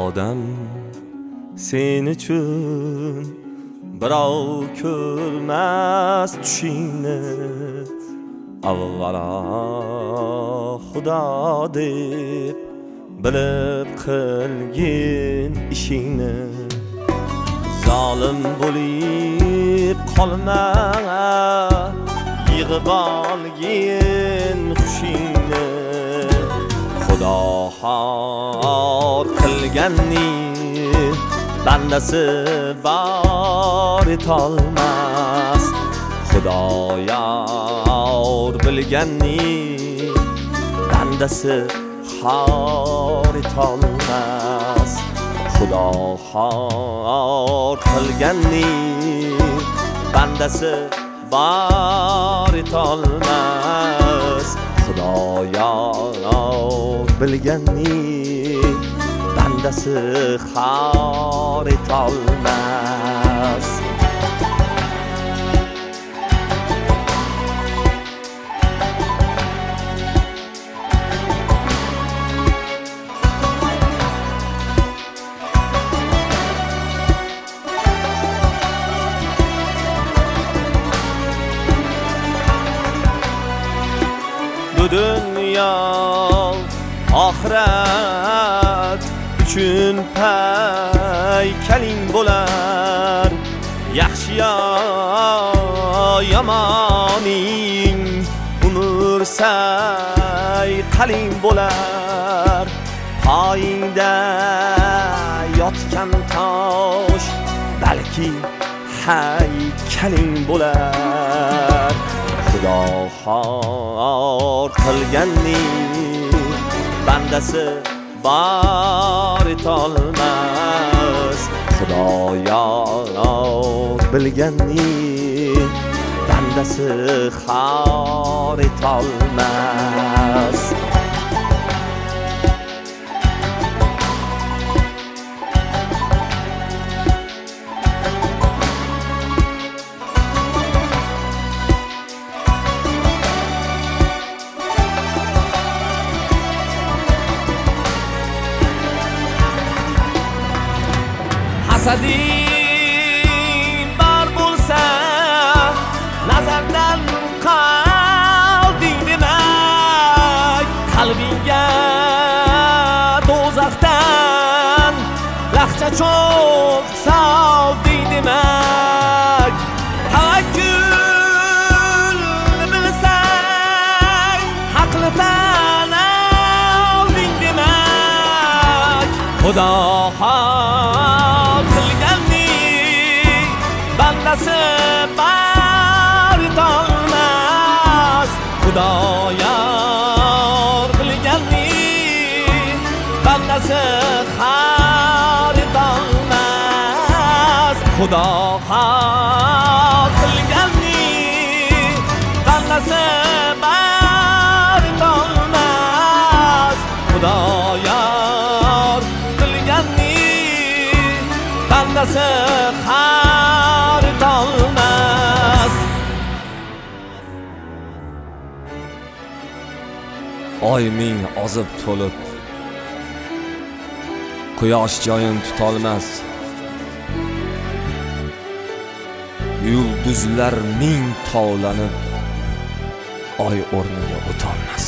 odam sen uchun birov ko'rmas tushingni, avvalo xudo deb bilib qilgin ishingni. Zolim bo'lib qolma, yig'ib olgin xushingni. Xudo xor qilganning bandasi bor etolmas. Xudo yor bilganning bandasi xor etolmas. Xudo xor qilganning bandasi bor etolmas. Xudo yor bilganning bandasi xor etolmas. Bu dünya ahiret üçün paykaling bo'lar. Yaxshiya yomoning umr sayqaling bo'lar. Poyingda yotgan tosh balki haykaling bo'lar. Xudo xor qilganning bandasi bor etolmas. Xudo yor bilganning bandasi xor etolmas. Hasading bor bo'lsa nazardan qolding demak. Qalbingga do'zaxdan lahcha cho'q solding demak. Tavakkul bilsang haqni tan olding demak. Xudo bandasi bor etolmas. Xudo yor bilganning bandasi xor etolmas. Xudo xor qilganning bandasi bor etolmas. Xudo yor bilganning bandasi xor etolmas. Oy ming ozib to'lib quyosh joyin tutolmas. Yulduzlar ming tovlanib oy o'rniga o'tolmas.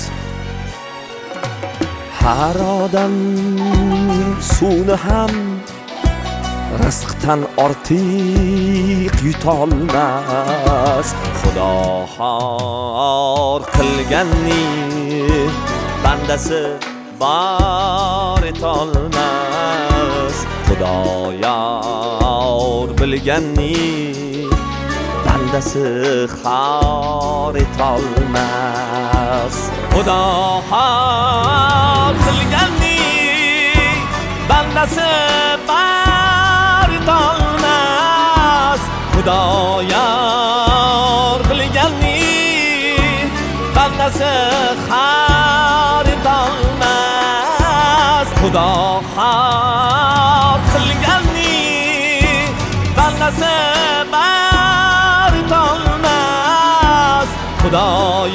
Har odam suvni ham rizqdan ortiq yutolmas. Xudo xor qilganning bandasi bor etolmas. Xudo yor bilganning bandasi xor etolmas. Xudo xor qilganning bandasi bor etolmas. Xudo yor bilganning bandasi xor etolmas. Xudo xor qilganning bandasi bor etolmas. Xudo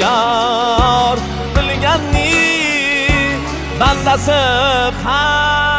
yor bilganning bandasi